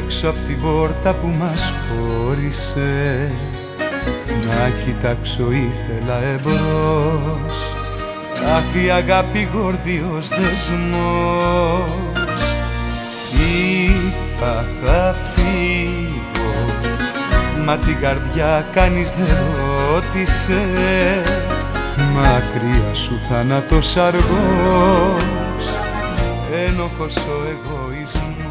έξω απ' την πόρτα που μας χώρισε. Να κοιτάξω ήθελα εμπρός, αχ η αγάπη γόρδιος δεσμός. Είπα θα φύγω, μα την καρδιά κανείς δεν ρώτησε. Μακριά σου θάνατος αργός, ένοχος ο εγωισμός.